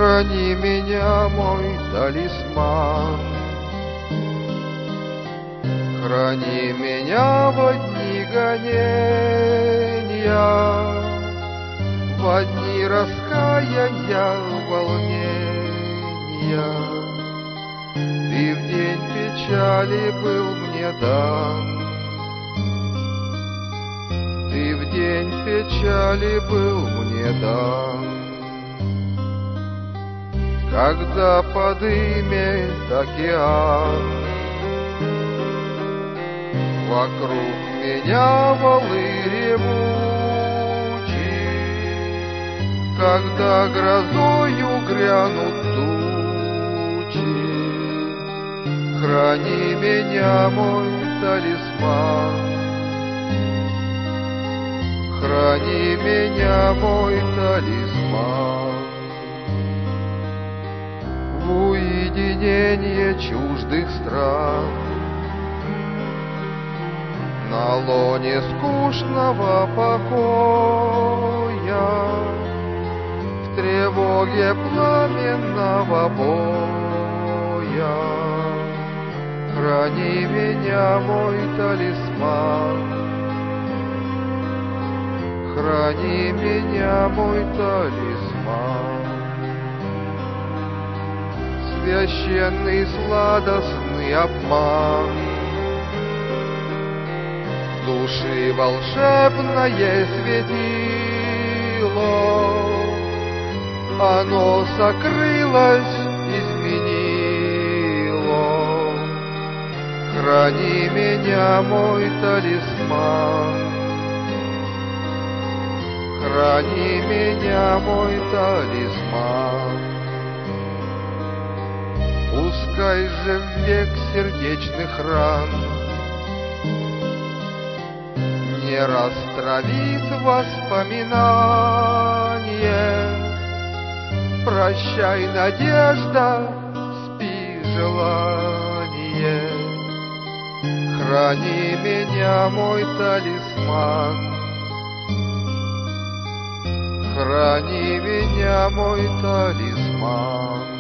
Храни меня, мой талисман, храни меня во дни гонения, во дни раскаяния, волнения. Ты в день печали был мне дан, Ты в день печали был мне дан. Когда подымет океан, вокруг меня валы ревучие, когда грозою грянут тучи, храни меня, мой талисман, храни меня, мой талисман. В уединение чуждых стран, на лоне скучного покоя, в тревоге пламенного боя, храни меня, мой талисман, храни меня, мой талисман. Священный сладостный обман, души волшебное светило, оно сокрылось, изменило. Храни меня, мой талисман, храни меня, мой талисман. Пускай же в век сердечных ран не растравит воспоминание. Прощай, надежда, спи, желание. Храни меня, мой талисман, храни меня, мой талисман.